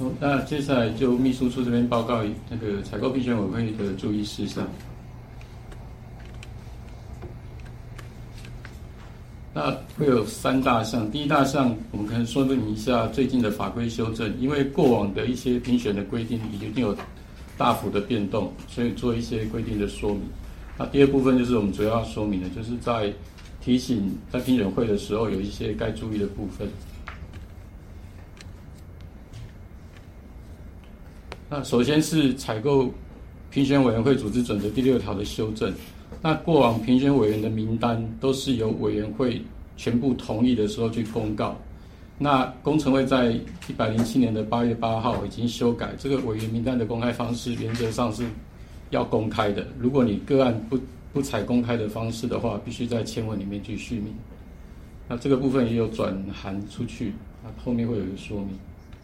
好，那接下来就秘书处这边报告那个采购评选委会的注意事项。那会有3大项，第一大项我们可能说明一下最近的法规修正，因为过往的一些评选的规定已经有大幅的变动，所以做一些规定的说明。那第二部分就是我们主要说明的，就是在提醒在评选会的时候有一些该注意的部分。那首先是采购评选委员会组织准则第6条的修正。那过往评选委员的名单都是由委员会全部同意的时候去公告。那工程会在107年的8月8号已经修改，这个委员名单的公开方式原则上是要公开的。如果你个案不采公开的方式的话，必须在签文里面去续名。那这个部分也有转函出去，那后面会有一个说明。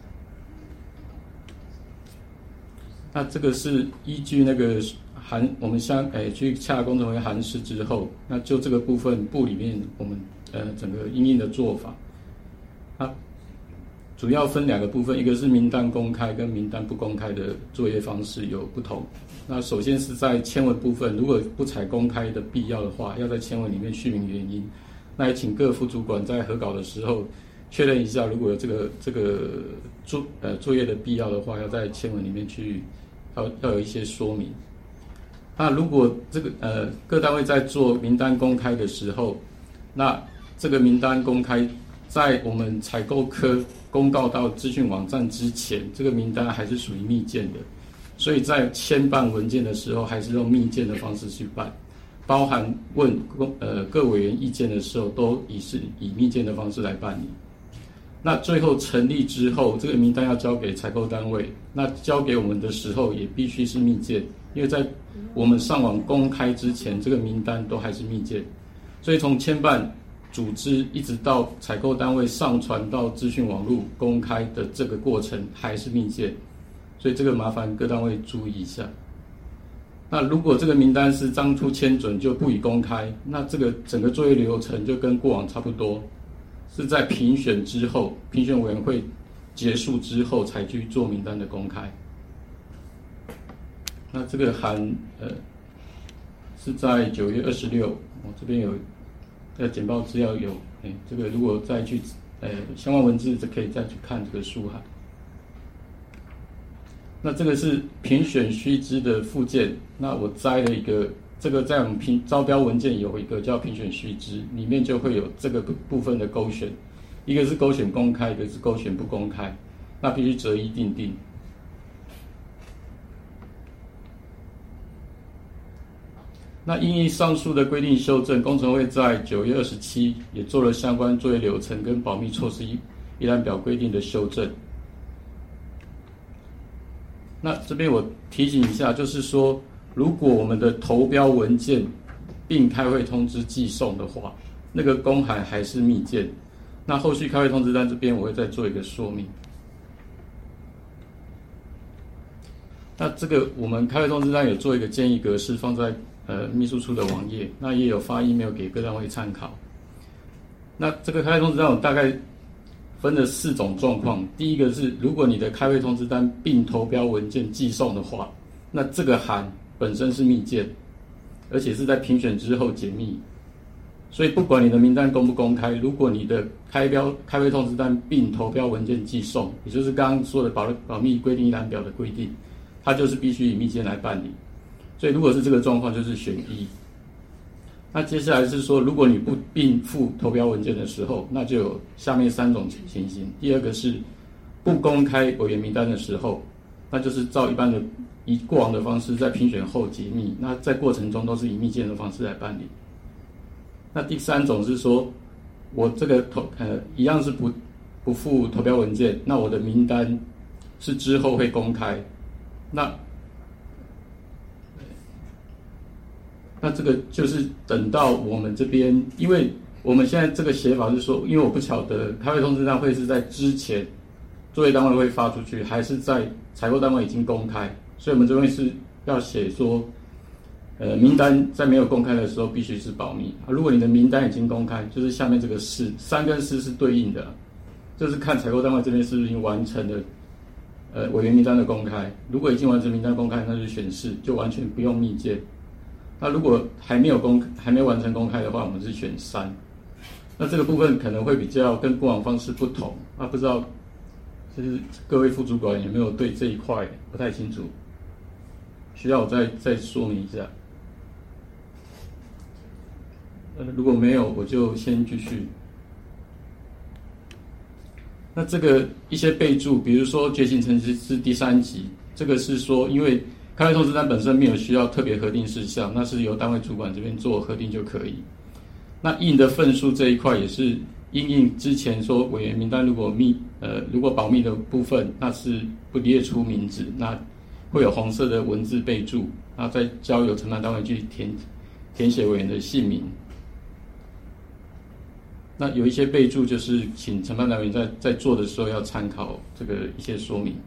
那这个是依据那个我们去洽工程会函释之后，那就这个部分部里面我们整个因应的做法，它主要分2个部分，一个是名单公开跟名单不公开的作业方式有不同。那首先是在签文部分，如果不采公开的必要的话，要在签文里面续明原因。那也请各副主管在核稿的时候确认一下，如果有这个作业的必要的话，要在签文里面去要有一些说明。那如果各单位在做名单公开的时候，那这个名单公开在我们采购科公告到资讯网站之前，这个名单还是属于密件的，所以在签办文件的时候，还是用密件的方式去办，包含问各委员意见的时候，都以密件的方式来办理。那最后成立之后，这个名单要交给采购单位，那交给我们的时候也必须是密件，因为在我们上网公开之前，这个名单都还是密件，所以从签办组织一直到采购单位上传到资讯网络公开的这个过程还是密件，所以这个麻烦各单位注意一下。那如果这个名单是当初签准就不予公开，那这个整个作业流程就跟过往差不多，是在评选之后，评选委员会结束之后才去做名单的公开。那这个函是在9月26，我这边有简报资料有，这个如果再去相关文字就可以再去看这个书函。那这个是评选须知的附件，那我摘了一个，这个在我们招标文件有一个叫评选须知，里面就会有这个部分的勾选，一个是勾选公开，一个是勾选不公开，那必须择一订定。那因应上述的规定修正，工程会在9月27也做了相关作业流程跟保密措施一览表规定的修正。那这边我提醒一下，就是说，如果我们的投标文件并开会通知寄送的话，那个公函还是密件。那后续开会通知单这边我会再做一个说明。那这个我们开会通知单有做一个建议格式放在秘书处的网页，那也有发 email 给各单位参考。那这个开会通知单我大概分了4种状况。第一个是，如果你的开会通知单并投标文件寄送的话，那这个函本身是密件，而且是在评选之后解密。所以不管你的名单公不公开，如果你的开会通知单并投标文件寄送，也就是刚刚说的保密规定一览表的规定，它就是必须以密件来办理。所以如果是这个状况，就是选一。那接下来是说，如果你不并附投标文件的时候，那就有下面3种情形。第二个是不公开委员名单的时候，那就是照一般的以过往的方式在评选后解密，那在过程中都是以密件的方式来办理。那第3种是说，我这个一样是不附投标文件，那我的名单是之后会公开，那这个就是等到我们这边，因为我们现在这个写法是说，因为我不晓得开会通知单会是在之前作业单位会发出去，还是在采购单位已经公开，所以我们这边是要写说，名单在没有公开的时候必须是保密。如果你的名单已经公开，就是下面这个3跟4是对应的，就是看采购单位这边是不是已经完成了委员名单的公开。如果已经完成名单公开，那就选是，就完全不用密件。那如果还没完成公开的话，我们是选3。那这个部分可能会比较跟过往方式不同，不知道就是各位副主管有没有对这一块不太清楚，需要我再说明一下。如果没有，我就先继续。那这个一些备注，比如说觉醒程序是第3级，这个是说因为开会通知单本身没有需要特别核定事项，那是由单位主管这边做核定就可以。那印的份数这一块也是因应之前说委员名单如果保密的部分，那是不列出名字，那会有红色的文字备注，那再交由承办单位去填写委员的姓名。那有一些备注就是请承办单位在做的时候要参考这个一些说明。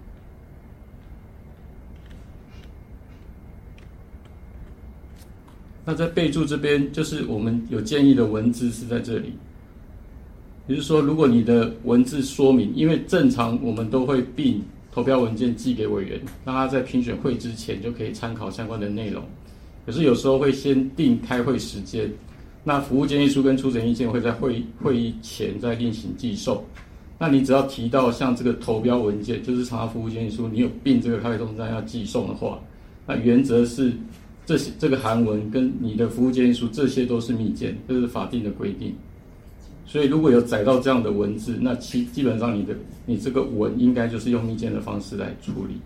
那在备注这边，就是我们有建议的文字是在这里。也就是说，如果你的文字说明，因为正常我们都会并投标文件寄给委员，让他在评选会之前就可以参考相关的内容。可是有时候会先定开会时间，那服务建议书跟出审意见会在会议前再另行寄送。那你只要提到像这个投标文件，就是查服务建议书，你有并这个开会通知单要寄送的话，那原则是这个函文跟你的服务建议书，这些都是密件，这是法定的规定。所以如果有载到这样的文字，那基本上你这个文应该就是用密件的方式来处理。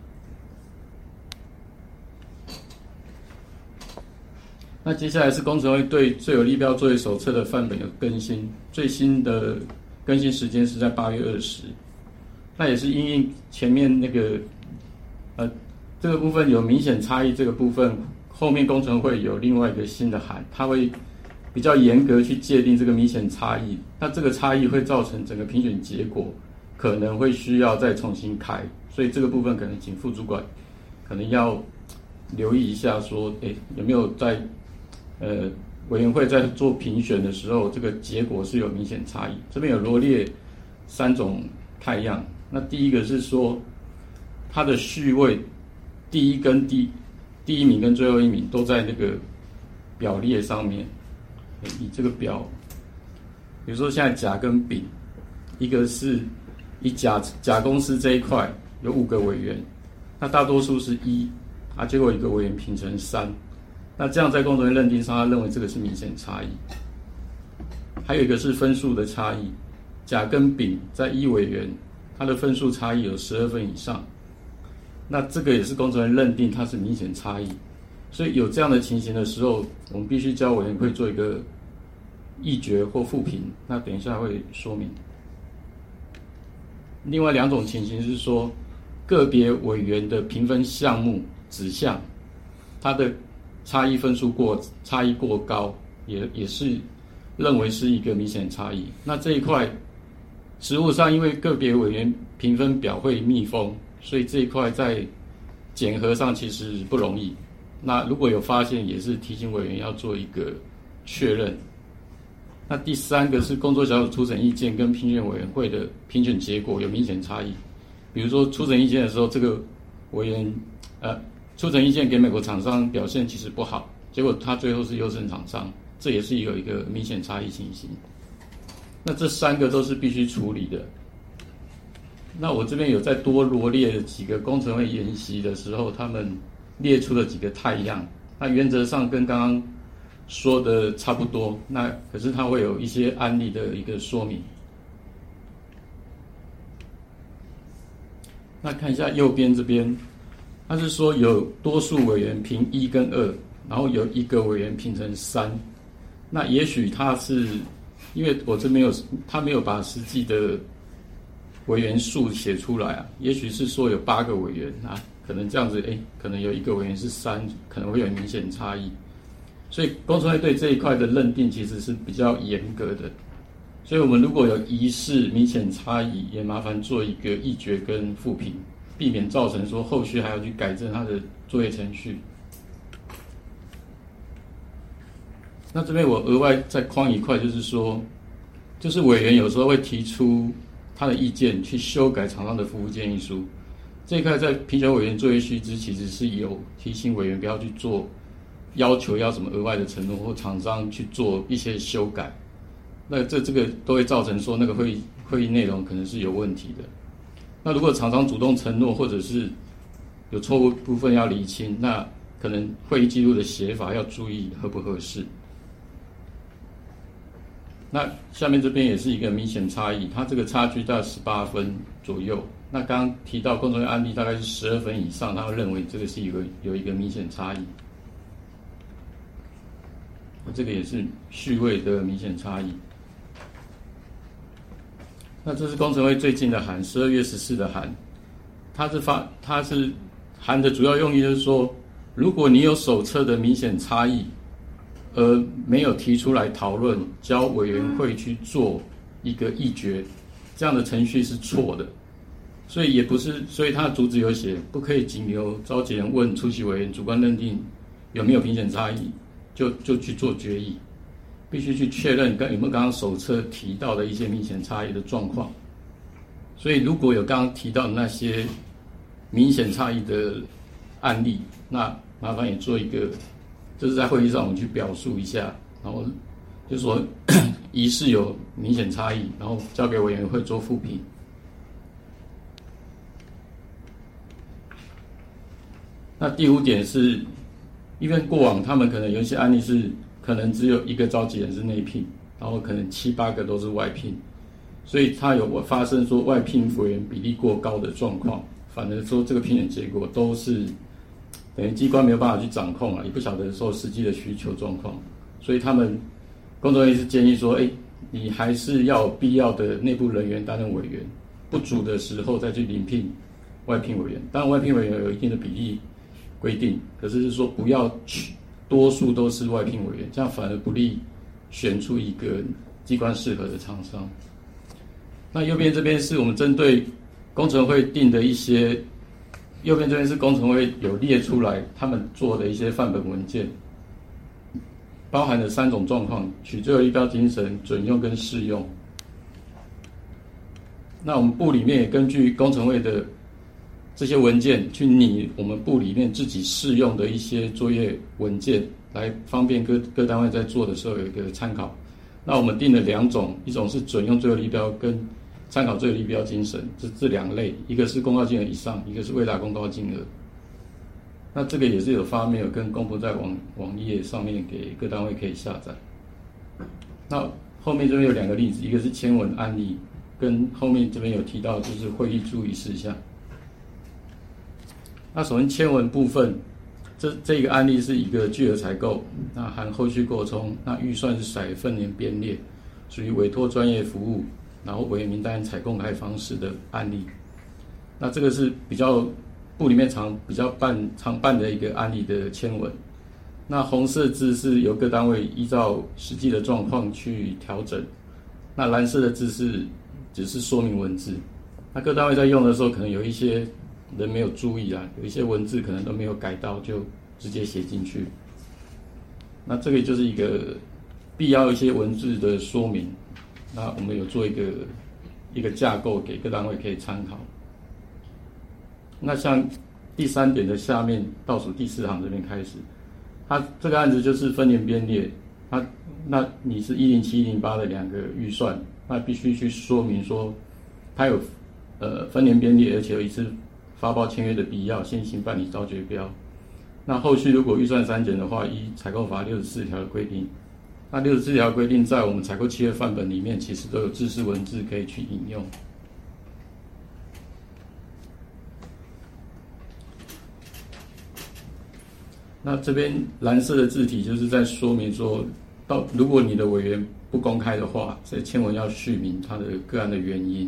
那接下来是工程会对最有利标作业手册的范本有更新，最新的更新时间是在8月20。那也是因应前面那个这个部分有明显差异，这个部分后面工程会有另外一个新的函，它会比较严格去界定这个明显差异。那这个差异会造成整个评选结果可能会需要再重新开，所以这个部分可能请副主管可能要留意一下说，有没有在委员会在做评选的时候，这个结果是有明显差异。这边有罗列3种态样。那第一个是说，它的序位第一名跟最后一名都在那个表列上面。以这个表，比如说现在甲跟丙，一个是以甲公司这一块有5个委员，那大多数是1，结果一个委员评成3。那这样在工程院认定上，他认为这个是明显差异。还有一个是分数的差异，甲跟丙在1委员，他的分数差异有12分以上，那这个也是工程院认定它是明显差异。所以有这样的情形的时候，我们必须交委员会做一个议决或复评，那等一下会说明。另外2种情形是说，个别委员的评分项目指项，它的差异过高，也是认为是一个明显差异。那这一块实务上，因为个别委员评分表会密封，所以这一块在检核上其实不容易。那如果有发现，也是提醒委员要做一个确认。那第3个是工作小组初审意见跟评选委员会的评选结果有明显差异。比如说初审意见的时候，这个委员初审意见给美国厂商表现其实不好，结果他最后是优胜厂商，这也是有一个明显差异情形。那这3个都是必须处理的。那我这边有再多罗列几个工程会研习的时候，他们列出了几个态样，那原则上跟刚刚说的差不多，那可是它会有一些案例的一个说明。那看一下右边这边，它是说有多数委员评1跟2，然后有1个委员评成3。那也许他是因为我这边他没有把实际的委员数写出来啊，也许是说有8个委员可能这样子，可能有1个委员是3，可能会有明显差异。所以工程会对这一块的认定其实是比较严格的。所以我们如果有疑似明显差异，也麻烦做一个议决跟复评，避免造成说后续还要去改正它的作业程序。那这边我额外再框一块，就是说，就是委员有时候会提出他的意见去修改厂商的服务建议书。 这一块在评选委员作业须知其实是有提醒委员不要去做要求要什么额外的承诺或厂商去做一些修改，那这个都会造成说那个会议内容可能是有问题的。那如果厂商主动承诺或者是有错误部分要厘清，那可能会议记录的写法要注意合不合适。那下面这边也是一个明显差异，它这个差距大概18分左右。那刚刚提到工程会案例大概是12分以上，他会认为这个是有一个明显差异。这个也是序位的明显差异。那这是工程会最近的函，12月14的函，它是函的主要用意就是说，如果你有手册的明显差异，而没有提出来讨论，交委员会去做一个议决，这样的程序是错的。所以它的主旨有写，不可以仅由召集人问出席委员主观认定有没有明显差异，就去做决议，必须去确认有没有刚刚手册提到的一些明显差异的状况。所以如果有刚刚提到的那些明显差异的案例，那麻烦也做一个，就是在会议上我们去表述一下，然后就说疑似有明显差异，然后交给委员会做复评。那第5点是，因为过往他们可能有一些案例是可能只有一个召集人是内聘，然后可能7、8个都是外聘，所以他有发生说外聘委员比例过高的状况，反而说这个评选结果都是等于机关没有办法去掌控也不晓得说实际的需求状况，所以他们工作会是建议说，你还是要有必要的内部人员担任委员，不足的时候再去遴聘外聘委员。当然外聘委员有一定的比例规定，可是说不要多数都是外聘委员，这样反而不利选出一个机关适合的厂商。那右边这边是我们针对工程会定的一些，右边这边是工程会有列出来他们做的一些范本文件，包含了3种状况：取最后立标精神、准用跟适用。那我们部里面也根据工程会的这些文件去拟我们部里面自己适用的一些作业文件，来方便各单位在做的时候有一个参考。那我们定了2种，一种是准用最后立标跟参考最后立标精神，这2类，一个是公告金额以上，一个是未达公告金额。那这个也是有发没有跟公布在网页上面给各单位可以下载。那后面这边有2个例子，一个是签文案例，跟后面这边有提到就是会议注意事项。那首先签文部分，这个案例是一个巨额采购，那含后续扩充，那预算是采分年编列，属于委托专业服务，然后委员名单采公开方式的案例。那这个是比较部里面比较常办的一个案例的签文。那红色字是由各单位依照实际的状况去调整，那蓝色的字只是说明文字。那各单位在用的时候，可能有一些人没有注意有一些文字可能都没有改到，就直接写进去。那这个就是一个必要一些文字的说明。那我们有做一个架构给各单位可以参考。那像第3点的下面倒数第4行这边开始，它这个案子就是分年编列，那你是107、108的2个预算，那必须去说明说它有分年编列，而且有一次发包签约的必要，先行办理招决标。那后续如果预算删减的话，依采购法64条的规定，那64条规定在我们采购契约范本里面其实都有制式文字可以去引用。那这边蓝色的字体就是在说明说，如果你的委员不公开的话，在签文要续明他的个案的原因。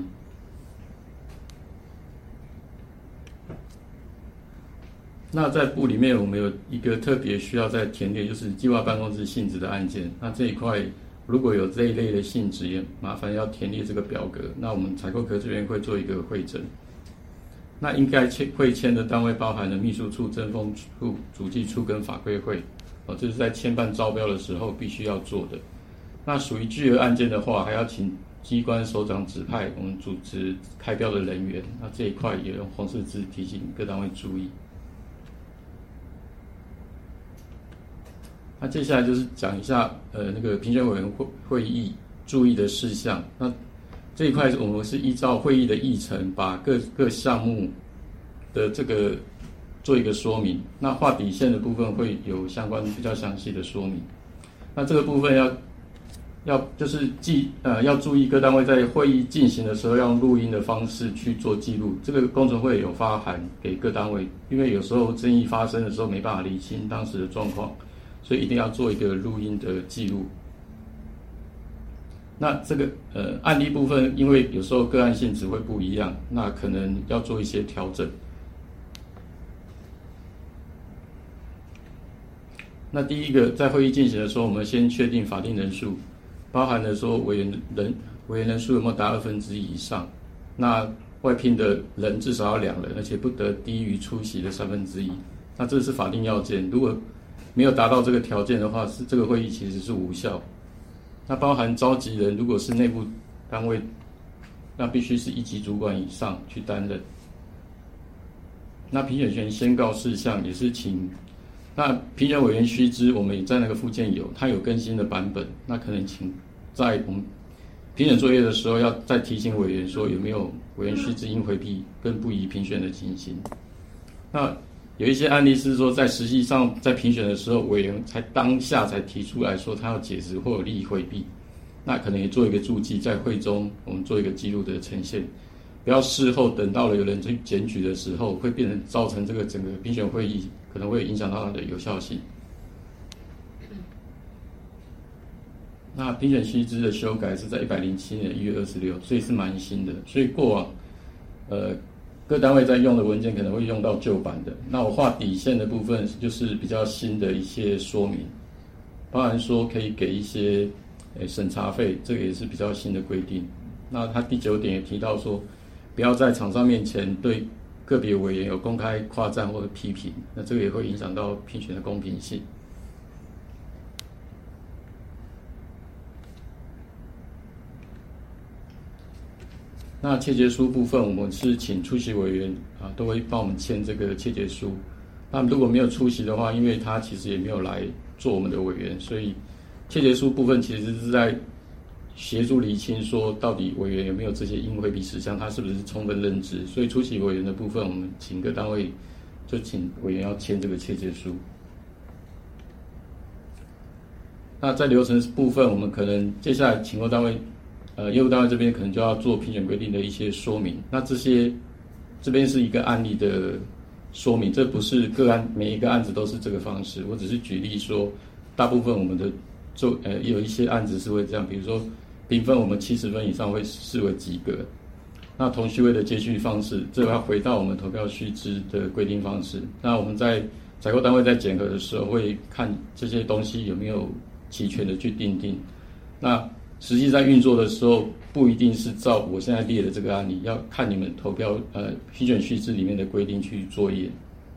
那在部里面我们有一个特别需要再填列，就是计划办公室性质的案件。那这一块如果有这一类的性质，也麻烦要填列这个表格。那我们采购科这边会做一个会诊。那应该会签的单位包含了秘书处、政风处、主计处跟法规会，这是在签办招标的时候必须要做的。那属于巨额案件的话，还要请机关首长指派我们组织开标的人员，那这一块也用红色字提醒各单位注意。那接下来就是讲一下那个评选委员会议注意的事项。那这一块我们是依照会议的议程，把各项目的这个做一个说明。那画底线的部分会有相关比较详细的说明。那这个部分就是要注意各单位在会议进行的时候要用录音的方式去做记录。这个工程会有发函给各单位，因为有时候争议发生的时候没办法厘清当时的状况，所以一定要做一个录音的记录。那这个案例部分，因为有时候个案性质会不一样，那可能要做一些调整。那第一个，在会议进行的时候，我们先确定法定人数，包含了说委员人数有没有达1/2以上，那外聘的人至少要2人，而且不得低于出席的1/3。那这是法定要件，如果没有达到这个条件的话，这个会议其实是无效。那包含召集人，如果是内部单位，那必须是1级主管以上去担任。那评选权宣告事项也是那评选委员须知，我们也在那个附件有，它有更新的版本，那可能请在我们评选作业的时候要再提醒委员说有没有委员须知应回避跟不宜评选的情形。那有一些案例是说，在实际上在评选的时候，委员当下才提出来说他要解职或有利益回避，那可能也做一个注记，在会中我们做一个记录的呈现，不要事后等到了有人去检举的时候，会变成造成这个整个评选会议可能会影响到它的有效性。那评选须知的修改是在107年1月26，所以是蛮新的，所以过往各单位在用的文件可能会用到旧版的。那我画底线的部分就是比较新的一些说明，包含说可以给一些审查费，这个也是比较新的规定。那他第9点也提到说，不要在厂商面前对个别委员有公开夸赞或者批评，那这个也会影响到评选的公平性。那切结书部分，我们是请出席委员都会帮我们签这个切结书。那如果没有出席的话，因为他其实也没有来做我们的委员，所以切结书部分其实是在协助厘清说到底委员有没有这些应回避事项，他是不是充分认知。所以出席委员的部分，我们请各单位就请委员要签这个切结书。那在流程部分，我们可能接下来请各单位业务单位这边可能就要做评选规定的一些说明。那这边是一个案例的说明，这不是个案，每一个案子都是这个方式。我只是举例说，大部分我们的有一些案子是会这样，比如说评分我们70分以上会视为及格。那同序位的接续方式，这要回到我们投票须知的规定方式。那我们在采购单位在检核的时候会看这些东西有没有齐全的去订定。那实际在运作的时候，不一定是照我现在列的这个案例，要看你们投票批准须知里面的规定去作业。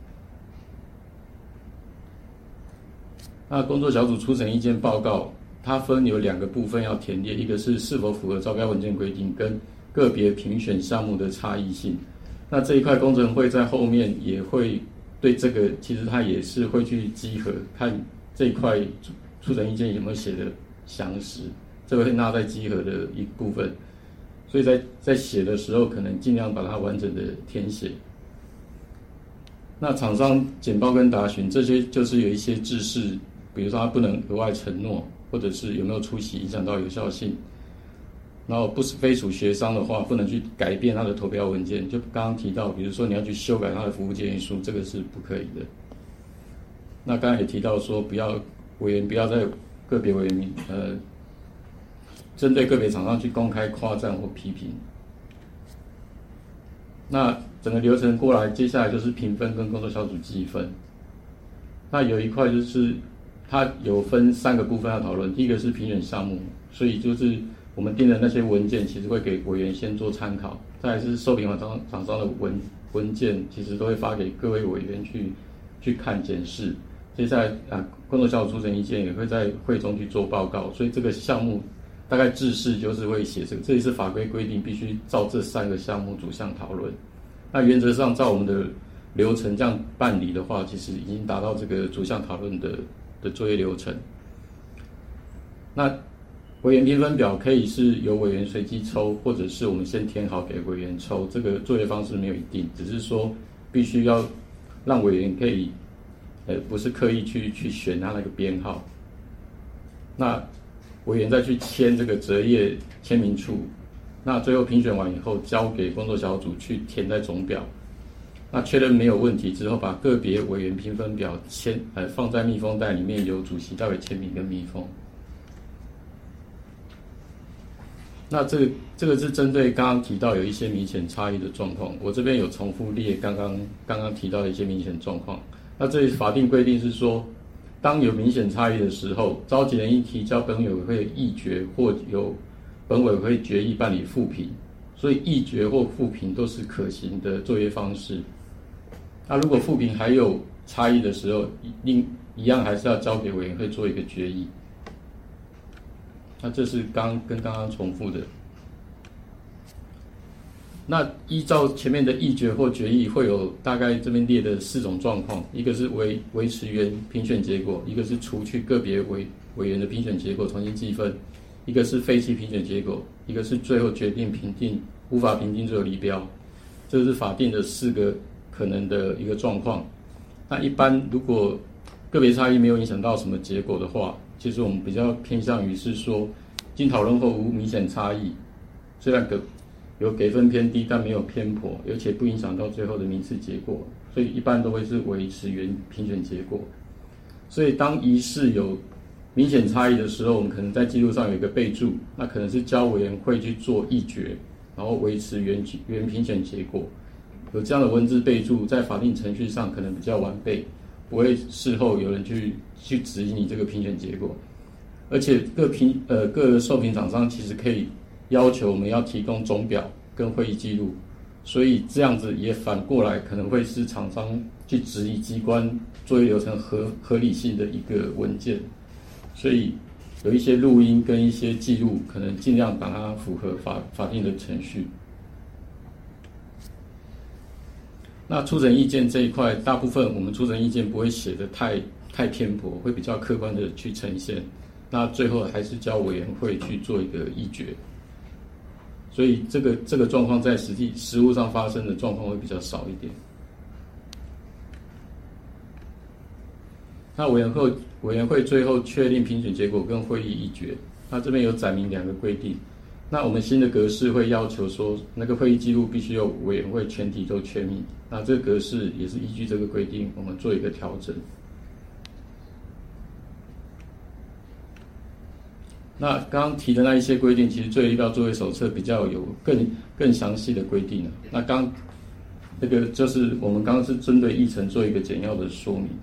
那工作小组初审意见报告，它分有2个部分要填列，一个是否符合招标文件规定，跟个别评选项目的差异性。那这一块工程会在后面也会对这个，其实它也是会去稽核，看这一块初审意见有没有写的详实。这个会纳在稽核的一部分，所以在写的时候，可能尽量把它完整的填写。那厂商简报跟答询这些，就是有一些制式，比如说他不能额外承诺，或者是有没有出席影响到有效性。然后不是非属学商的话，不能去改变他的投标文件。就刚刚提到，比如说你要去修改他的服务建议书，这个是不可以的。那刚才也提到说，委员不要在个别委员针对个别厂商去公开夸赞或批评。那整个流程过来，接下来就是评分跟工作小组计分。那有一块就是它有分3个部分要讨论，第一个是评选项目，所以就是我们定的那些文件，其实会给委员先做参考。再来是受评厂商的文件，其实都会发给各位委员去看检视。接下来工作小组初审意见也会在会中去做报告，所以这个项目大概制式就是会写这也是法规规定必须照这3个项目主项讨论。那原则上照我们的流程这样办理的话，其实已经达到这个主项讨论的作业流程。那委员评分表可以是由委员随机抽，或者是我们先填好给委员抽，这个作业方式没有一定，只是说必须要让委员可以不是刻意去选他那个编号。那委员再去签这个折页签名处，那最后评选完以后交给工作小组去填在总表。那确认没有问题之后，把个别委员评分表放在密封袋里面，由主席代为签名跟密封。那这个是针对刚刚提到有一些明显差异的状况，我这边有重复列刚刚提到的一些明显状况。那这里法定规定是说，当有明显差异的时候，召集人应提交本委会议决，或由本委会决议办理复评。所以议决或复评都是可行的作业方式。那如果复评还有差异的时候，一样还是要交给委员会做一个决议。那这是刚刚重复的。那依照前面的议决或决议，会有大概这边列的4种状况：一个是维持原评选结果，一个是除去个别委员的评选结果重新计分，一个是废弃评选结果，一个是最后决定评定无法评定最后离标。这是法定的4个可能的一个状况。那一般如果个别差异没有影响到什么结果的话，其实我们比较偏向于是说，经讨论后无明显差异，虽然有给分偏低，但没有偏颇，而且不影响到最后的名次结果，所以一般都会是维持原评选结果。所以当疑似有明显差异的时候，我们可能在记录上有一个备注，那可能是交委员会去做议决，然后维持原评选结果。有这样的文字备注，在法定程序上可能比较完备，不会事后有人去质疑你这个评选结果。而且各受评厂商其实可以要求我们要提供总表跟会议记录，所以这样子也反过来可能会是厂商去质疑机关作业流程合理性的一个文件。所以有一些录音跟一些记录，可能尽量把它符合法定的程序。那初审意见这一块，大部分我们初审意见不会写得太偏颇，会比较客观的去呈现。那最后还是交委员会去做一个议决。所以这个状况在实务上发生的状况会比较少一点。那委员会最后确定评选结果跟会议议决，那这边有载明2个规定。那我们新的格式会要求说，那个会议记录必须由委员会全体都签名。那这个格式也是依据这个规定，我们做一个调整。那刚刚提的那一些规定，其实作业立标作业手册比较有更详细的规定了。那这个就是我们刚刚是针对议程做一个简要的说明。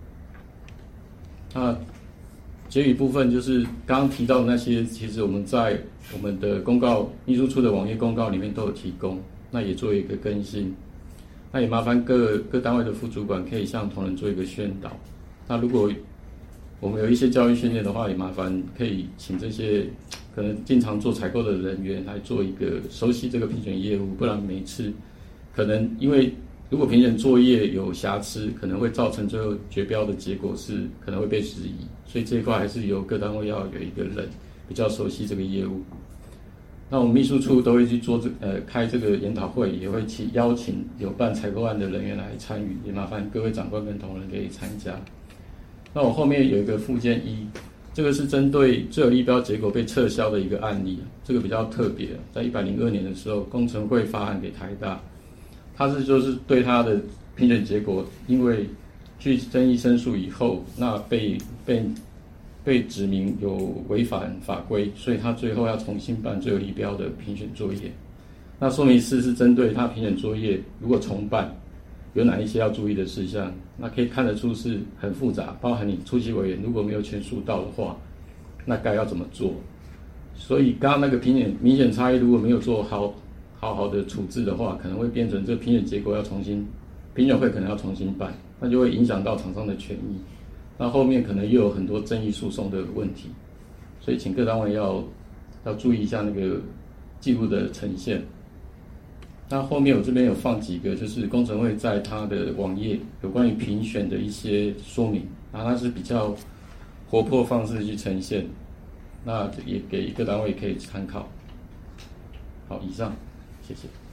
那结语部分就是刚刚提到的那些，其实我们在我们的公告秘书处的网页公告里面都有提供，那也做一个更新。那也麻烦各单位的副主管可以向同仁做一个宣导。那如果我们有一些教育训练的话，也麻烦可以请这些可能经常做采购的人员来做一个熟悉这个评选业务，不然每一次可能因为如果评选作业有瑕疵，可能会造成最后决标的结果是可能会被质疑，所以这一块还是由各单位要有一个人比较熟悉这个业务。那我们秘书处都会去做开这个研讨会，也会去邀请有办采购案的人员来参与，也麻烦各位长官跟同仁可以参加。那我后面有一个附件1，这个是针对最有利标结果被撤销的一个案例，这个比较特别，在102年的时候，工程会发案给台大，他就是对他的评选结果，因为去争议申诉以后，那被指明有违反法规，所以他最后要重新办最有利标的评选作业。那说明4是针对他评选作业如果重办，有哪一些要注意的事项？那可以看得出是很复杂，包含你出席委员如果没有全数到的话，那该要怎么做？所以刚刚那个明显差异如果没有做好的处置的话，可能会变成这个评选结果要重新，评选会可能要重新办，那就会影响到厂商的权益。那后面可能又有很多争议诉讼的问题，所以请各单位要要注意一下那个记录的呈现。那后面我这边有放几个，就是工程会在它的网页有关于评选的一些说明，然后它是比较活泼方式去呈现，那也给一个单位可以参考。好，以上，谢谢。